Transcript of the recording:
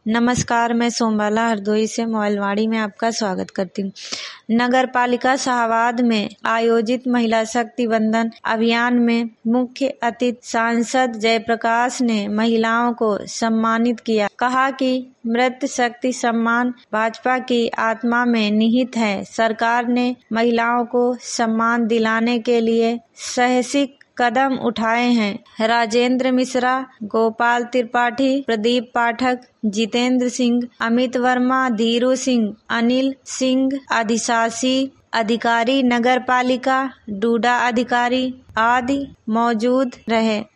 नमस्कार, मैं सोमबाला हरदोई से मोबाइलवाड़ी में आपका स्वागत करती हूँ। नगर पालिका शाहाबाद में आयोजित महिला शक्ति बंधन अभियान में मुख्य अतिथि सांसद जयप्रकाश ने महिलाओं को सम्मानित किया। कहा कि मृत शक्ति सम्मान भाजपा की आत्मा में निहित है। सरकार ने महिलाओं को सम्मान दिलाने के लिए साहसिक कदम उठाए हैं। राजेंद्र मिश्रा, गोपाल त्रिपाठी, प्रदीप पाठक, जितेंद्र सिंह, अमित वर्मा, धीरू सिंह, अनिल सिंह, अधिशासी अधिकारी, नगर पालिका, डूडा अधिकारी आदि मौजूद रहे।